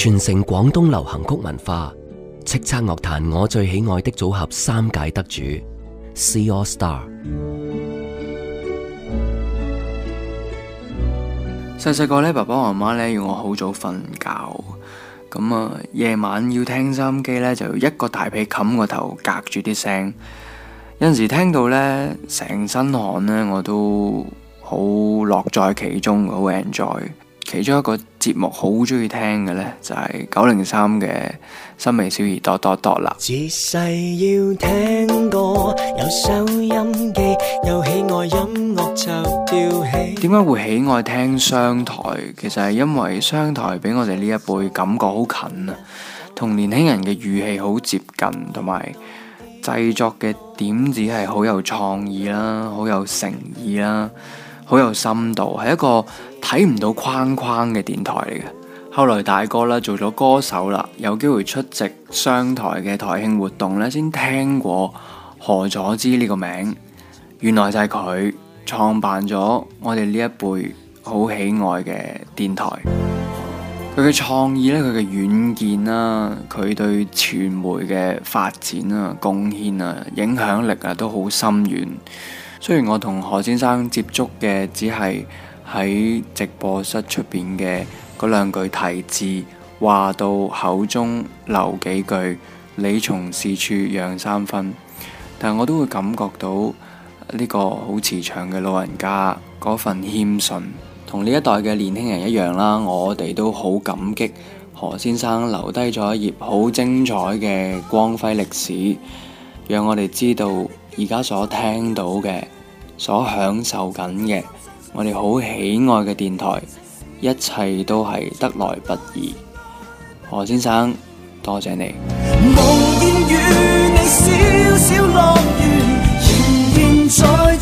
傳承廣東流行曲文化，叱咤樂壇我最喜愛的組合3屆得主 C AllStar。 細個咧，爸爸媽媽咧要我好早瞓覺，咁夜晚要聽收音機咧，就要一個大被冚個頭，隔住啲聲。有陣時聽到咧，成身汗咧，我都好樂在其中，好 enjoy。其中一個節目好中意聽嘅呢，就係903嘅森美小儀多啦。 自細要聽歌，有收音機，有喜愛音樂就吊起。點解會喜愛聽商台？其實係因為商台俾我哋呢一輩感覺好近啊，同年輕人嘅語氣好接近，同埋製作嘅點子係好有創意啦，好有誠意啦，好有深度，係一個睇唔到框框嘅電台嚟嘅。後來大個啦，做咗歌手啦，有機會出席商台嘅台慶活動咧，先聽過何佐芝呢個名。原來就係佢創辦咗我哋呢一輩好喜愛嘅電台。佢嘅創意咧，佢嘅遠見啦，佢對傳媒嘅發展啊、貢獻啊、影響力啊，都好深遠。雖然我同何先生接觸嘅只係喺直播室出邊嘅嗰兩句題字，話到口中留幾句，你從是處讓3分，但我都會感覺到呢個好慈祥嘅老人家嗰份謙遜。同呢一代嘅年輕人一樣啦，我哋都好感激何先生留低咗一頁好精彩嘅光輝歷史，讓我哋知道而家所聽到嘅、所享受緊嘅，我哋好喜愛嘅電台，一切都係得來不易。何先生，多謝你。無言與你小小樂園，仍然在